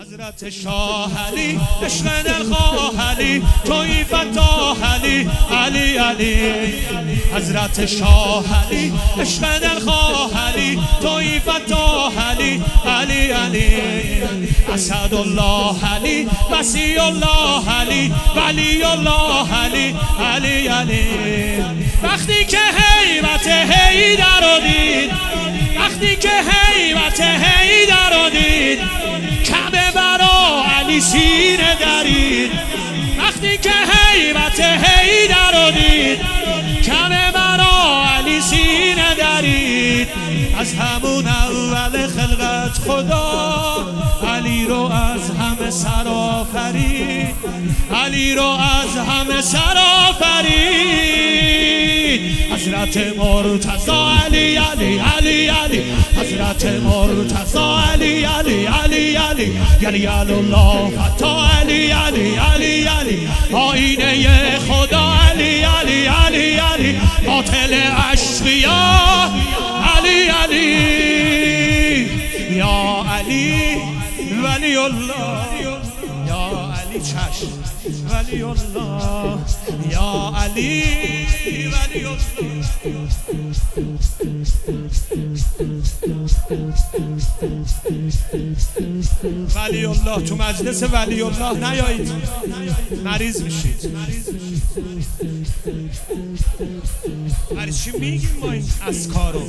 حضرت شاه علی عشق دلخواه علی توی فتاح علی علی علی حضرت شاه علی عشق دلخواه علی توی فتاح علی علی علی اسد الله علی وصی الله علی ولی الله علی علی علی وقتی که هیبت حیدر رو دید وقتی که هیبت حیدر رو دید کعبه برا علی سینه درید وقتی که هیبت حیدر رو دید کعبه برا علی سینه درید از همون اول خلقت خدا علی رو از همه سر آفرید علی رو از همه سر آفرید حضرت مرتضی علی علی علی علی حضرت مرتضی علی علی علی علی علی الله فتا علی علی علی علی آینه خدا علی علی علی علی قاتل اشقیا علی علی یا علی ولی الله یا علی چشم ولی الله یا علی ولی الله ولی الله تو مجلس ولی الله نیایید مریض میشید برای چی میگیم ما این اذکارو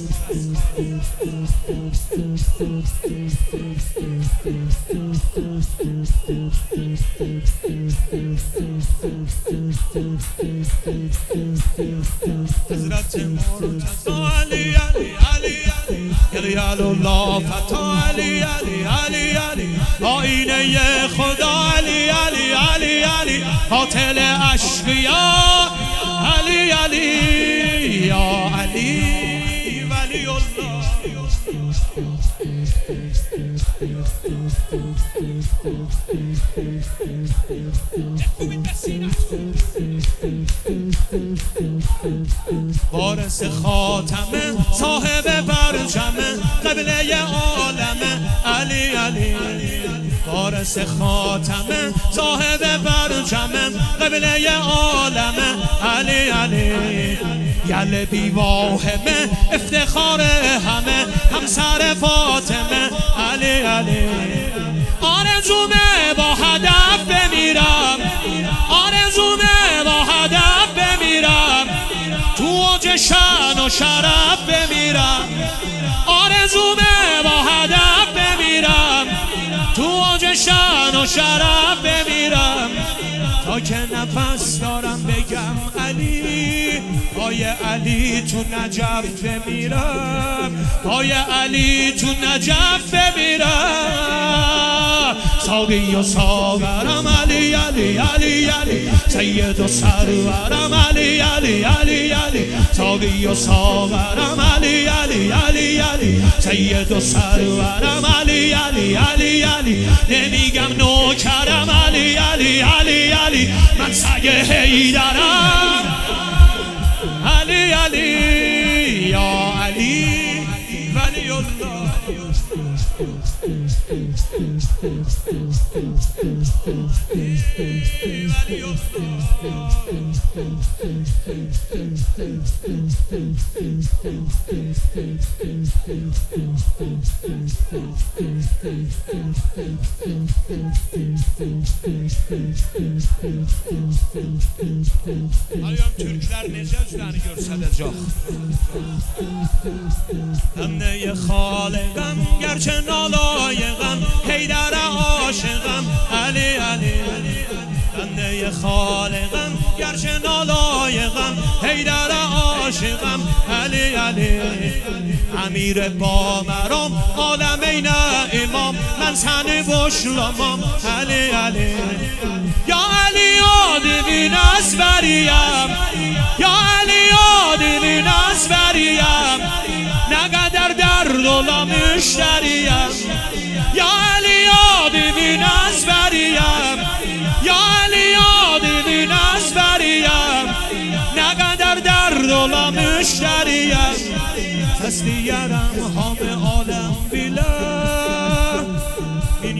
حضرت مرتضی علی علی علی علی علی الله فتا علی علی علی علی آینه خدا علی علی علی علی قاتل اشقیا علی علی یا علی ولی الله وارث خاتمه صاحب برجمه قبله عالمه علی علی وارث خاتمه صاحب برجمه قبله عالمه علی علی یل بیواهمه افتخار همه همسر فاطمه علی علی آرزومه با هدف بمیرم آرزومه با هدف بمیرم تو اوج شان و شرف بمیرم آرزومه با هدف بمیرم تو اوج شان و شرف بمیرم تا که نفس دارم بگم علی پای علی تو نجف بمیرم پای علی تو نجف بمیرم ساقی و ساغرم علی علی علی علی سید و سرورم علی علی علی علی ساقی و ساغرم علی علی علی علی سید و سرورم علی علی علی علی نمیگم نوکرم علی علی علی علی من سگ حیدرم علی علی یا علی ولی الله ولی Ayam Türkler necəcüləri görsədəcək Həmnəyə xaliqəm, gərçən alayıqəm Heydərə aşıqəm, Əli, Əli Həmnəyə xaliqəm, gərçən alayıqəm Heydərə aşıqəm, Əli, Əli امیر با مرام عالم این امام من سن بشلامام علی علی یا علی یادوین از بریم یا علی یادوین از بریم نقدر در دولا مشتریم یا علی یادوین از بریم یا علی یادوین از بریم نقدر در دولا مشتریم تسلیرم حام عالم بیله این